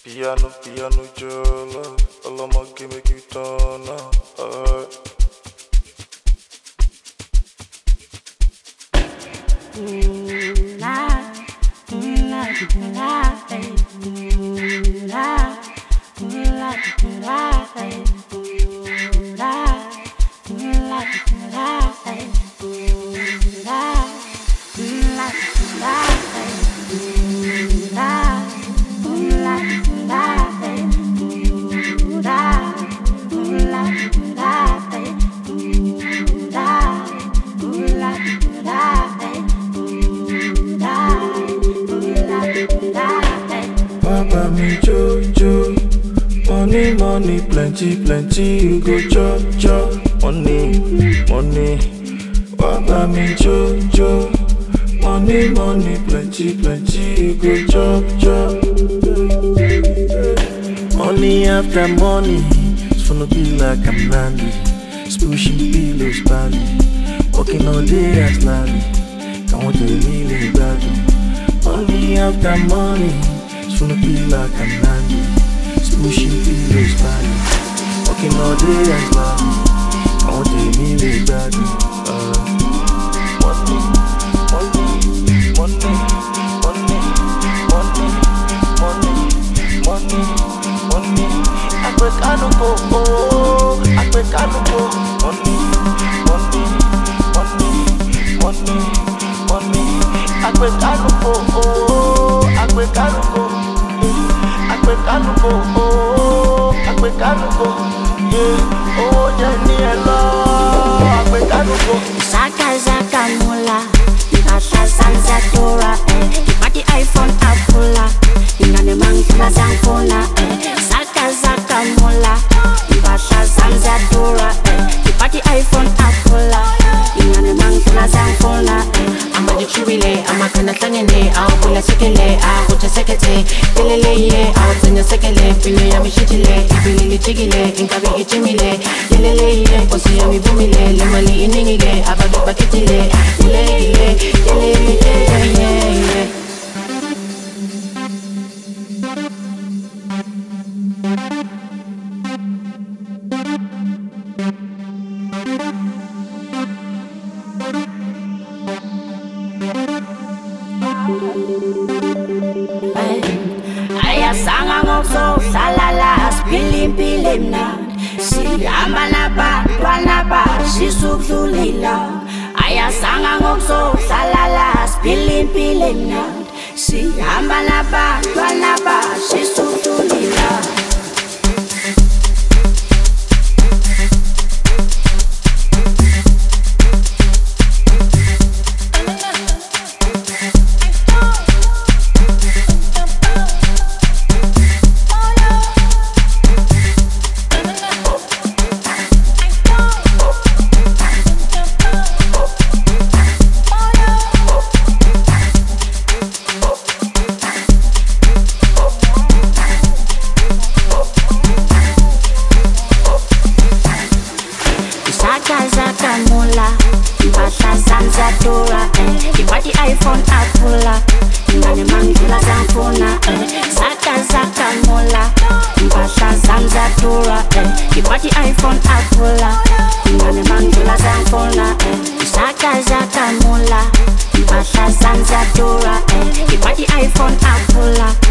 Piano, jolo. All of my game make you turn up. Papa me jojo, money, plenty, you go chop, money. Papa me jojo, money, plenty, you go chop. Money after money, it's gonna be like I'm Nandi, pushing pillows badly, walking all day as Lally. Can't want to really bad. Money after money, it's gonna be like I'm Nandi, pushing pillows badly, walking all day as Lally. Can't want to really bad. Money. Africano go, Africano go. Money. Africano go, Africano go. Yeah, oh yeah, hello, Africano go. Zaka mula, Nikasha Sanza Dora, Ipati iPhone Apula, Ingane Mangula Zangfona, Zaka mula, Nikasha Sanza Dora, Ipati iPhone Apula, Ingane Mangula Zangfona. Amadi chubile, amakana tangene, au kula sekele, au kucha sekete, leleleye, au tanya sekele, pile ya mishitile, ibili chigile, inkabi ichimile, leleleye, kosi ya mibumile, lemali iningile, abadu bakitile, leleleye. Aya sanga ngokso salala spilim na sihamba naba sisukudlulila. Aya sanga ngokso salala spilim na sihamba naba sisukudlulila. Zaka mula, Ipata Sanza Dora, Ipati iPhone Apula, Ingane Mangula Zangfona, Zaka mula, Ipata Sanza Dora, Ipati iPhone Apula, Ingane Mangula Zangfona, Zaka mula, Ipata Sanza Dora, Ipati iPhone Apula.